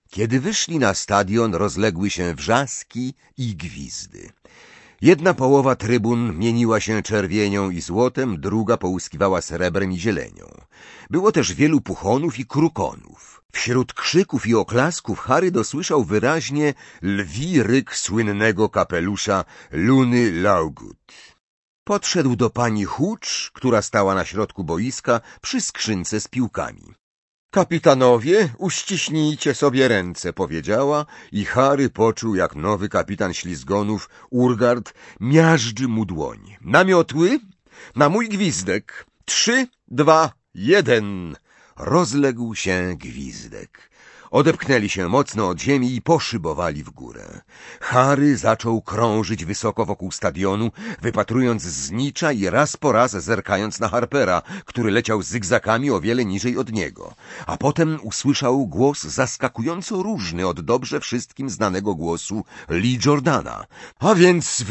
Kiedy wyszli na stadion, rozległy się wrzaski i gwizdy. Jedna połowa trybun mieniła się czerwienią i złotem, druga połyskiwała srebrem i zielenią. Było też wielu puchonów i krukonów. Wśród krzyków i oklasków Harry dosłyszał wyraźnie lwi ryk słynnego kapelusza Luny Laugut. Podszedł do pani Hooch, która stała na środku boiska przy skrzynce z piłkami. Kapitanowie, uściśnijcie sobie ręce, powiedziała i Harry poczuł, jak nowy kapitan ślizgonów, Urgard, miażdży mu dłoń. Namiotły? Na mój gwizdek. 3, 2, 1. Rozległ się gwizdek. Odepchnęli się mocno od ziemi i poszybowali w górę. Harry zaczął krążyć wysoko wokół stadionu, wypatrując znicza i raz po raz zerkając na Harpera, który leciał zygzakami o wiele niżej od niego. A potem usłyszał głos zaskakująco różny od dobrze wszystkim znanego głosu Lee Jordana. A więc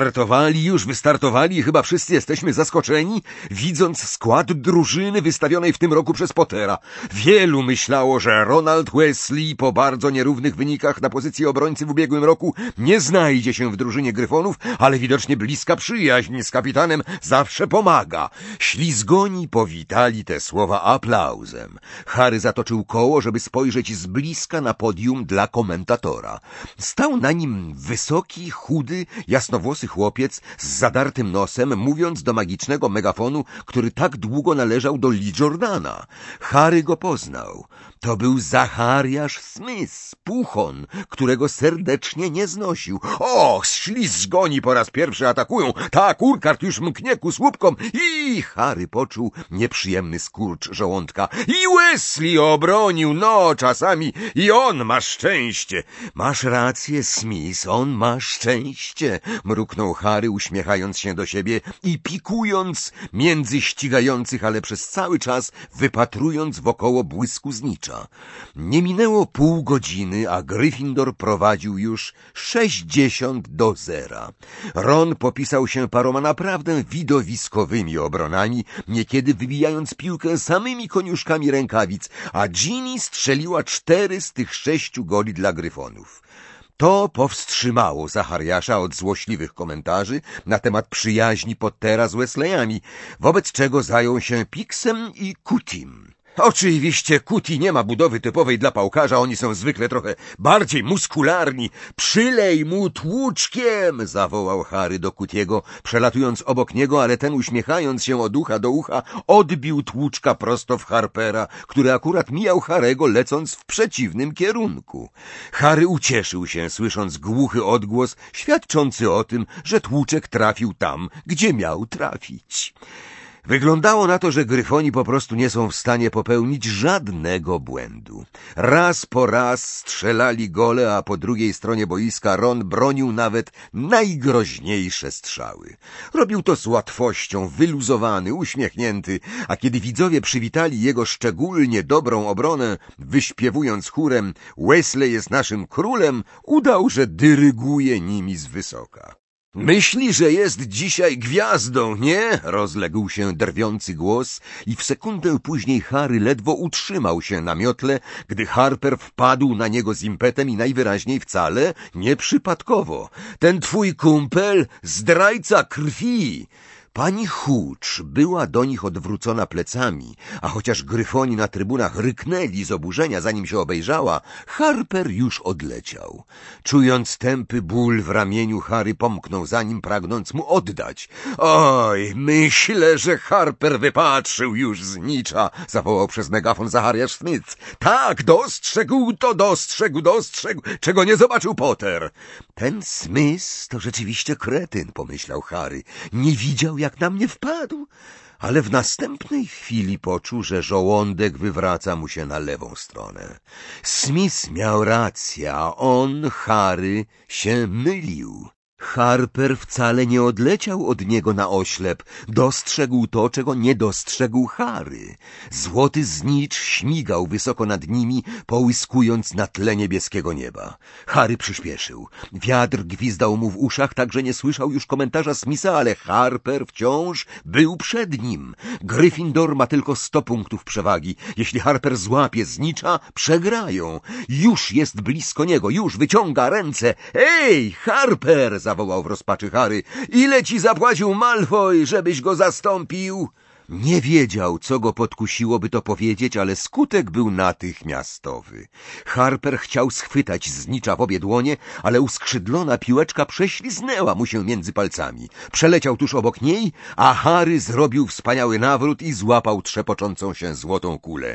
już wystartowali i chyba wszyscy jesteśmy zaskoczeni, widząc skład drużyny wystawionej w tym roku przez Pottera. Wielu myślało, że Ronald Weasley po bardzo nierównych wynikach na pozycji obrońcy w ubiegłym roku nie znajdzie się w drużynie Gryfonów, ale widocznie bliska przyjaźń z kapitanem zawsze pomaga. Ślizgoni powitali te słowa aplauzem. Harry zatoczył koło, żeby spojrzeć z bliska na podium dla komentatora. Stał na nim wysoki, chudy, jasnowłosy chłopiec z zadartym nosem, mówiąc do magicznego megafonu, który tak długo należał do Lee Jordana. Harry go poznał. To był Zachariasz Smith, puchon, którego serdecznie nie znosił. Och, ślizgoni po raz pierwszy atakują. Tak, Urquhart już mknie ku słupkom i Harry poczuł nieprzyjemny skurcz żołądka. I Weasley obronił, no, czasami i on ma szczęście. Masz rację, Smith, on ma szczęście, mruknął Harry, uśmiechając się do siebie i pikując między ścigających, ale przez cały czas wypatrując wokoło błysku znicza. Nie minęło pół godziny, a Gryffindor prowadził już 60-0. Ron popisał się paroma naprawdę widowiskowymi obronami, niekiedy wybijając piłkę samymi koniuszkami rękawic, a Ginny strzeliła 4 z tych 6 goli dla Gryfonów. To powstrzymało Zachariasza od złośliwych komentarzy na temat przyjaźni Pottera z Wesleyami, wobec czego zajął się Pixem i Cootim. Oczywiście Cutie nie ma budowy typowej dla pałkarza, oni są zwykle trochę bardziej muskularni. Przylej mu tłuczkiem, zawołał Harry do Cutiego, przelatując obok niego, ale ten, uśmiechając się od ucha do ucha, odbił tłuczka prosto w Harpera, który akurat mijał Harry'ego, lecąc w przeciwnym kierunku. Harry ucieszył się, słysząc głuchy odgłos, świadczący o tym, że tłuczek trafił tam, gdzie miał trafić. Wyglądało na to, że Gryfoni po prostu nie są w stanie popełnić żadnego błędu. Raz po raz strzelali gole, a po drugiej stronie boiska Ron bronił nawet najgroźniejsze strzały. Robił to z łatwością, wyluzowany, uśmiechnięty, a kiedy widzowie przywitali jego szczególnie dobrą obronę, wyśpiewując chórem „Weasley jest naszym królem”, udał, że dyryguje nimi z wysoka. Myśli, że jest dzisiaj gwiazdą, nie? Rozległ się drwiący głos i w sekundę później Harry ledwo utrzymał się na miotle, gdy Harper wpadł na niego z impetem i najwyraźniej wcale nieprzypadkowo. Ten twój kumpel, zdrajca krwi! Pani Hooch była do nich odwrócona plecami, a chociaż Gryfoni na trybunach ryknęli z oburzenia, zanim się obejrzała, Harper już odleciał. Czując tępy ból w ramieniu, Harry pomknął za nim, pragnąc mu oddać. Oj, myślę, że Harper wypatrzył już znicza, zawołał przez megafon Zachariasz Smith. Tak, dostrzegł, czego nie zobaczył Potter. Ten Smith to rzeczywiście kretyn, pomyślał Harry. Nie widział, jak na mnie wpadł, ale w następnej chwili poczuł, że żołądek wywraca mu się na lewą stronę. Smith miał rację, a on, Harry, się mylił. Harper wcale nie odleciał od niego na oślep. Dostrzegł to, czego nie dostrzegł Harry. Złoty znicz śmigał wysoko nad nimi, połyskując na tle niebieskiego nieba. Harry przyspieszył. Wiatr gwizdał mu w uszach, tak że nie słyszał już komentarza Smitha, ale Harper wciąż był przed nim. Gryffindor ma tylko 100 punktów przewagi. Jeśli Harper złapie znicza, przegrają. Już jest blisko niego, już wyciąga ręce. Ej, Harper! Zawołał w rozpaczy Harry. Ile ci zapłacił Malfoy, żebyś go zastąpił? Nie wiedział, co go podkusiło, by to powiedzieć, ale skutek był natychmiastowy. Harper chciał schwytać znicza w obie dłonie, ale uskrzydlona piłeczka prześliznęła mu się między palcami. Przeleciał tuż obok niej, a Harry zrobił wspaniały nawrót i złapał trzepoczącą się złotą kulę.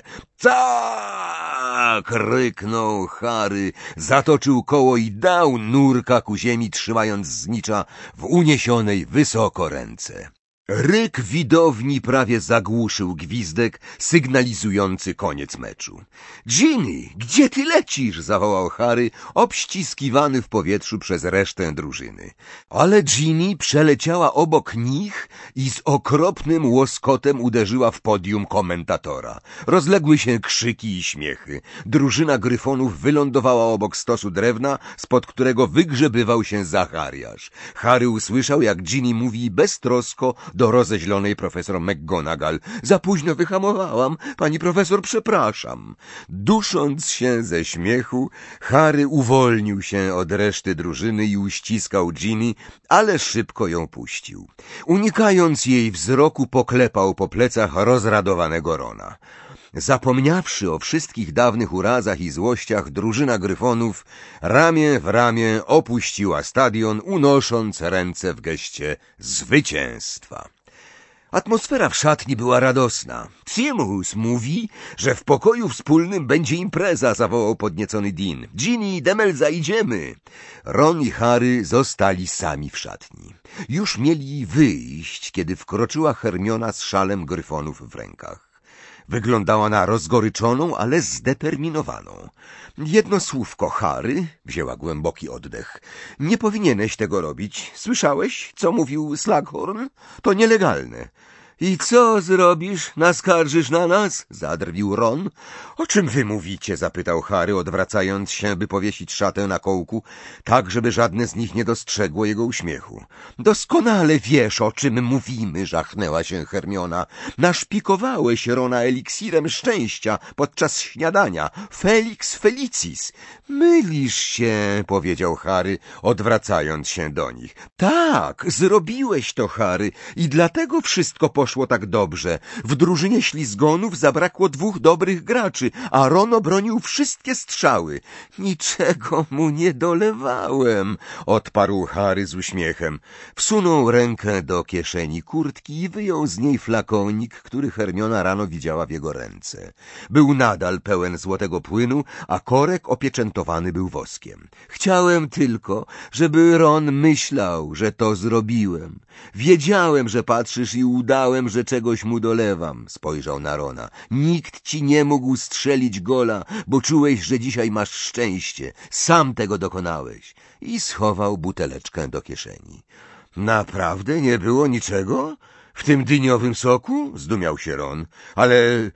Tak! Ryknął Harry, zatoczył koło i dał nurka ku ziemi, trzymając znicza w uniesionej wysoko ręce. Ryk widowni prawie zagłuszył gwizdek sygnalizujący koniec meczu. Ginny, gdzie ty lecisz? Zawołał Harry, obściskiwany w powietrzu przez resztę drużyny. Ale Ginny przeleciała obok nich i z okropnym łoskotem uderzyła w podium komentatora. Rozległy się krzyki i śmiechy. Drużyna gryfonów wylądowała obok stosu drewna, spod którego wygrzebywał się Zachariasz. Harry usłyszał, jak Ginny mówi beztrosko do rozeźlonej profesor McGonagall. Za późno wyhamowałam. Pani profesor, przepraszam. Dusząc się ze śmiechu, Harry uwolnił się od reszty drużyny i uściskał Ginny, ale szybko ją puścił. Unikając jej wzroku, poklepał po plecach rozradowanego Rona. Zapomniawszy o wszystkich dawnych urazach i złościach, drużyna gryfonów ramię w ramię opuściła stadion, unosząc ręce w geście zwycięstwa. Atmosfera w szatni była radosna. Seamus mówi, że w pokoju wspólnym będzie impreza, zawołał podniecony Dean. Ginny, Demelza, idziemy. Ron i Harry zostali sami w szatni. Już mieli wyjść, kiedy wkroczyła Hermiona z szalem gryfonów w rękach. Wyglądała na rozgoryczoną, ale zdeterminowaną. Jedno słówko, Harry, wzięła głęboki oddech. Nie powinieneś tego robić. Słyszałeś, co mówił Slughorn? To nielegalne. I co zrobisz? Naskarżysz na nas? Zadrwił Ron. O czym wy mówicie? Zapytał Harry, odwracając się, by powiesić szatę na kołku, tak, żeby żadne z nich nie dostrzegło jego uśmiechu. Doskonale wiesz, o czym mówimy, żachnęła się Hermiona. Naszpikowałeś Rona eliksirem szczęścia podczas śniadania. Felix Felicis. Mylisz się, powiedział Harry, odwracając się do nich. Tak, zrobiłeś to, Harry, i dlatego wszystko poszło tak dobrze. W drużynie ślizgonów zabrakło 2 dobrych graczy, a Ron obronił wszystkie strzały. Niczego mu nie dolewałem, odparł Harry z uśmiechem. Wsunął rękę do kieszeni kurtki i wyjął z niej flakonik, który Hermiona rano widziała w jego ręce. Był nadal pełen złotego płynu, a korek opieczętowany był woskiem. Chciałem tylko, żeby Ron myślał, że to zrobiłem. Wiedziałem, że patrzysz i udałem, że czegoś mu dolewam. Spojrzał na Rona. Nikt ci nie mógł strzelić gola, bo czułeś, że dzisiaj masz szczęście. Sam tego dokonałeś. I schował buteleczkę do kieszeni. Naprawdę nie było niczego? W tym dyniowym soku? Zdumiał się Ron. Ale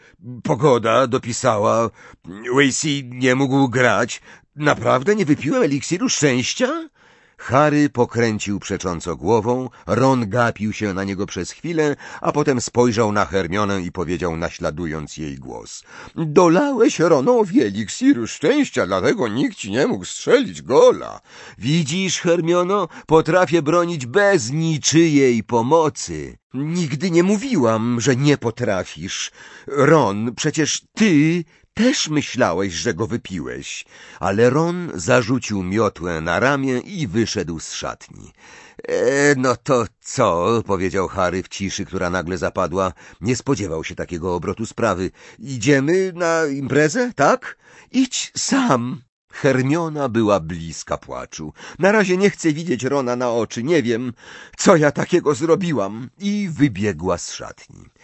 pogoda dopisała. Weasley nie mógł grać. Naprawdę nie wypiłem eliksiru szczęścia? Harry pokręcił przecząco głową, Ron gapił się na niego przez chwilę, a potem spojrzał na Hermionę i powiedział, naśladując jej głos. Dolałeś Ronowi eliksiru szczęścia, dlatego nikt ci nie mógł strzelić gola. Widzisz, Hermiono, potrafię bronić bez niczyjej pomocy. Nigdy nie mówiłam, że nie potrafisz. Ron, przecież ty też myślałeś, że go wypiłeś. Ale Ron zarzucił miotłę na ramię i wyszedł z szatni. No to co? Powiedział Harry w ciszy, która nagle zapadła. Nie spodziewał się takiego obrotu sprawy. Idziemy na imprezę, tak? Idź sam. Hermiona była bliska płaczu. Na razie nie chcę widzieć Rona na oczy. Nie wiem, co ja takiego zrobiłam. I wybiegła z szatni.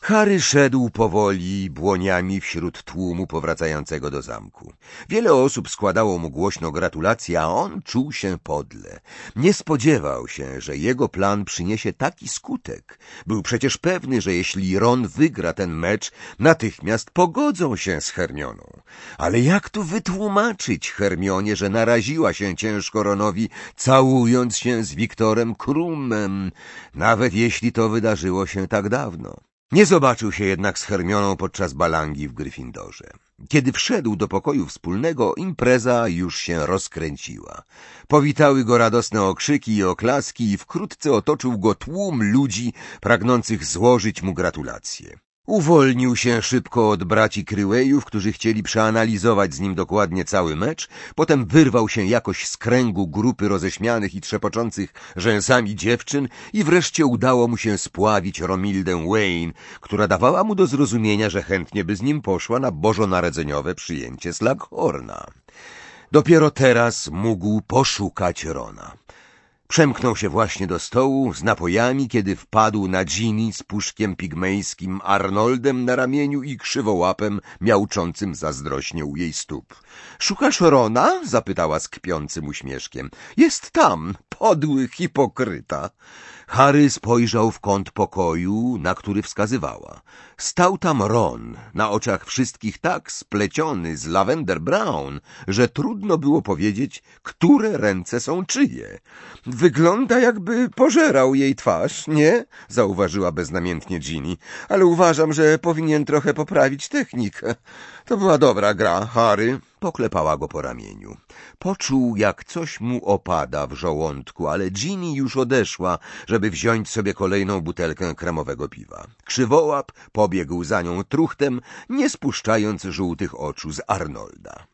Harry szedł powoli błoniami wśród tłumu powracającego do zamku. Wiele osób składało mu głośno gratulacje, a on czuł się podle. Nie spodziewał się, że jego plan przyniesie taki skutek. Był przecież pewny, że jeśli Ron wygra ten mecz, natychmiast pogodzą się z Hermioną. Ale jak tu wytłumaczyć Hermionie, że naraziła się ciężko Ronowi, całując się z Wiktorem Krummem, nawet jeśli to wydarzyło się tak dawno? Nie zobaczył się jednak z Hermioną podczas balangi w Gryffindorze. Kiedy wszedł do pokoju wspólnego, impreza już się rozkręciła. Powitały go radosne okrzyki i oklaski i wkrótce otoczył go tłum ludzi pragnących złożyć mu gratulacje. Uwolnił się szybko od braci Creewayów, którzy chcieli przeanalizować z nim dokładnie cały mecz, potem wyrwał się jakoś z kręgu grupy roześmianych i trzepoczących rzęsami dziewczyn i wreszcie udało mu się spławić Romildę Wayne, która dawała mu do zrozumienia, że chętnie by z nim poszła na bożonarodzeniowe przyjęcie Slughorna. Dopiero teraz mógł poszukać Rona. Przemknął się właśnie do stołu z napojami, kiedy wpadł na Ginny z puszkiem pigmejskim, Arnoldem na ramieniu i krzywołapem miauczącym zazdrośnie u jej stóp. — Szukasz Rona? — zapytała z kpiącym uśmieszkiem. — Jest tam, podły hipokryta. Harry spojrzał w kąt pokoju, na który wskazywała. Stał tam Ron, na oczach wszystkich tak spleciony z Lavender Brown, że trudno było powiedzieć, które ręce są czyje. — Wygląda, jakby pożerał jej twarz, nie? — zauważyła beznamiętnie Ginny. — Ale uważam, że powinien trochę poprawić technikę. To była dobra gra, Harry. Poklepała go po ramieniu. Poczuł, jak coś mu opada w żołądku, ale Ginny już odeszła, żeby wziąć sobie kolejną butelkę kremowego piwa. Krzywołap pobiegł za nią truchtem, nie spuszczając żółtych oczu z Arnolda.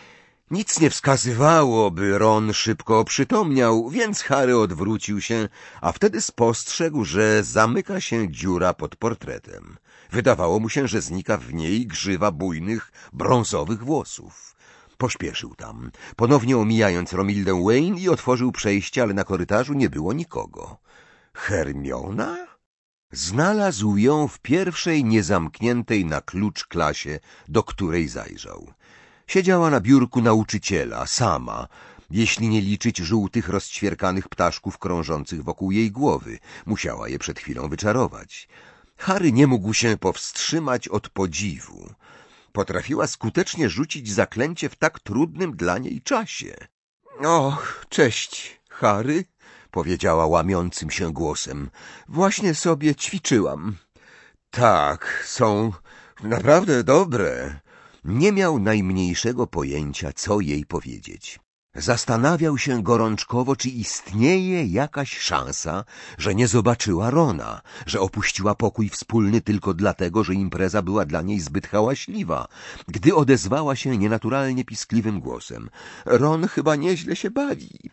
Nic nie wskazywało, by Ron szybko oprzytomniał, więc Harry odwrócił się, a wtedy spostrzegł, że zamyka się dziura pod portretem. Wydawało mu się, że znika w niej grzywa bujnych, brązowych włosów. Pośpieszył tam, ponownie omijając Romildę Wayne i otworzył przejście, ale na korytarzu nie było nikogo. Hermiona? Znalazł ją w pierwszej niezamkniętej na klucz klasie, do której zajrzał. Siedziała na biurku nauczyciela, sama, jeśli nie liczyć żółtych, rozćwierkanych ptaszków krążących wokół jej głowy. Musiała je przed chwilą wyczarować. Harry nie mógł się powstrzymać od podziwu. Potrafiła skutecznie rzucić zaklęcie w tak trudnym dla niej czasie. — Och, cześć, Harry — powiedziała łamiącym się głosem. — Właśnie sobie ćwiczyłam. — Tak, są naprawdę dobre. Nie miał najmniejszego pojęcia, co jej powiedzieć. Zastanawiał się gorączkowo, czy istnieje jakaś szansa, że nie zobaczyła Rona, że opuściła pokój wspólny tylko dlatego, że impreza była dla niej zbyt hałaśliwa, gdy odezwała się nienaturalnie piskliwym głosem. — Ron chyba nieźle się bawi.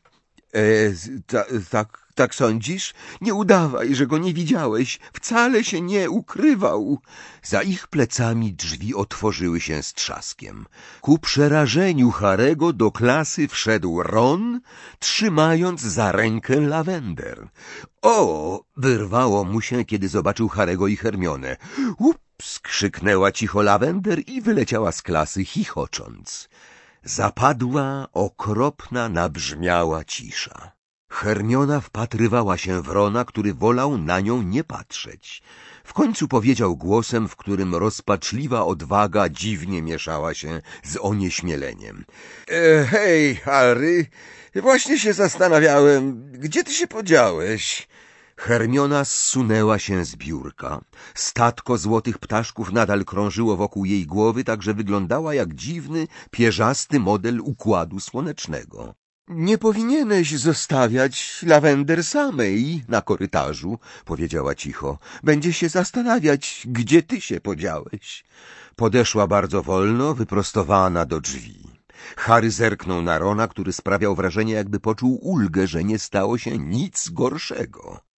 Tak sądzisz? Nie udawaj, że go nie widziałeś. Wcale się nie ukrywał. Za ich plecami drzwi otworzyły się z trzaskiem. Ku przerażeniu Harego do klasy wszedł Ron, trzymając za rękę Lavender. — O! — wyrwało mu się, kiedy zobaczył Harego i Hermionę. — Ups! — krzyknęła cicho Lavender i wyleciała z klasy, chichocząc. Zapadła okropna, nabrzmiała cisza. Hermiona wpatrywała się w Rona, który wolał na nią nie patrzeć. W końcu powiedział głosem, w którym rozpaczliwa odwaga dziwnie mieszała się z onieśmieleniem. — Hej, Harry, właśnie się zastanawiałem, gdzie ty się podziałeś? Hermiona zsunęła się z biurka. Statko złotych ptaszków nadal krążyło wokół jej głowy, tak że wyglądała jak dziwny, pierzasty model układu słonecznego. — Nie powinieneś zostawiać Lavender samej na korytarzu — powiedziała cicho. — Będzie się zastanawiać, gdzie ty się podziałeś. Podeszła bardzo wolno, wyprostowana do drzwi. Harry zerknął na Rona, który sprawiał wrażenie, jakby poczuł ulgę, że nie stało się nic gorszego.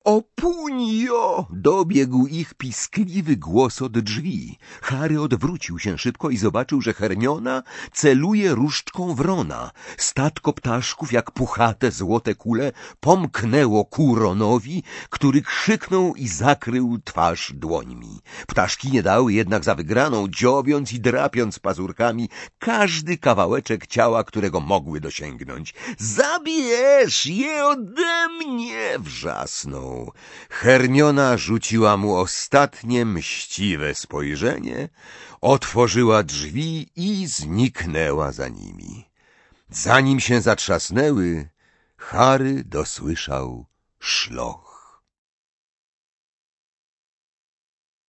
Opunio! Dobiegł ich piskliwy głos od drzwi. Harry odwrócił się szybko i zobaczył, że Hermiona celuje różdżką wrona. Statko ptaszków, jak puchate złote kule, pomknęło ku Ronowi, który krzyknął i zakrył twarz dłońmi. Ptaszki nie dały jednak za wygraną, dziobiąc i drapiąc pazurkami każdy kawałeczek ciała, którego mogły dosięgnąć. Zabierz je ode mnie! Wrzasnął. Hermiona rzuciła mu ostatnie mściwe spojrzenie, otworzyła drzwi i zniknęła za nimi. Zanim się zatrzasnęły, Harry dosłyszał szloch.